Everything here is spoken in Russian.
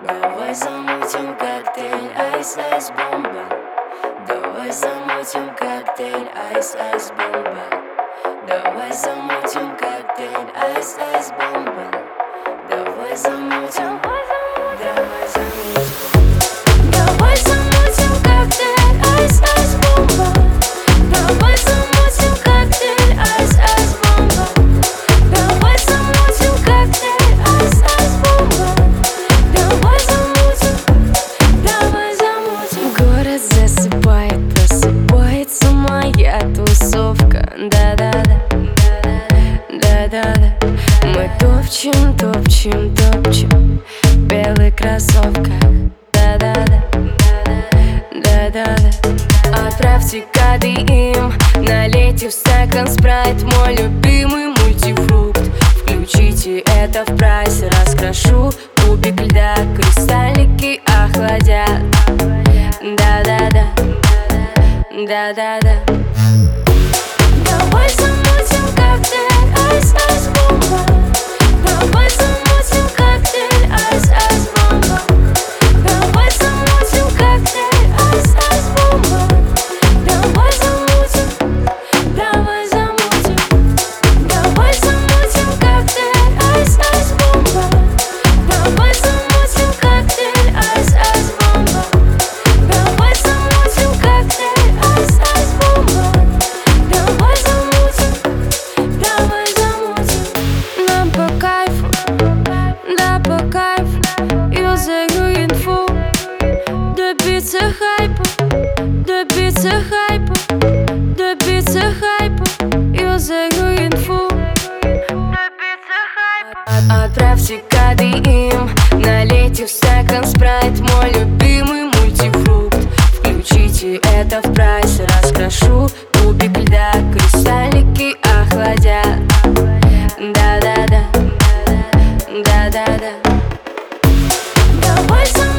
Давай замутим коктейль, айс-айс бомба. Давай замутим коктейль, айс-айс бомба. Давай замутим коктейль, айс-айс бомба. Давай замутим, давай замутим. Давай замутим коктейль, айс-айс бомба. Давай замутим коктейль, айс-айс бомба. Давай замутим коктейль, айс-айс бомба. Давай замутим, давай замутим. Город засыпает, просыпается моя тусовка. Да-да-да, да-да-да. Мы топчем, топчем, топчем в белых кроссовках. Да-да-да, да-да-да. Отправьте коды им, налейте в стакан спрайт, мой любимый мультифрукт. Включите это в прайс, раскрашу кубик льда, кристаллики охладят. Да-да-да, да-да-да. Давай замутим коктейль, айс-айс бомба. Давай замутим коктейль, айс-айс бомба. Давай замутим коктейль, айс-айс бомба. Давай замутим, давай замутим. Давай замутим коктейль, айс-айс бомба. Давай замутим коктейль, айс-айс бомба. Давай замутим коктейль, айс-айс бомба. Давай замутим, давай замутим. Нам по кайфу, да по кайфу. Юзаю инфу, добиться хайпа, добиться хайпа, добиться хайпа. Юзаю инфу, добиться хайпа. Отправьте коды им, налейте в стакан спрайт, мой любимый мультифрукт. Включите это в прайс, раскрашу кубик льда, кристаллики охладят. Да-да-да, да-да-да. Давай замутим.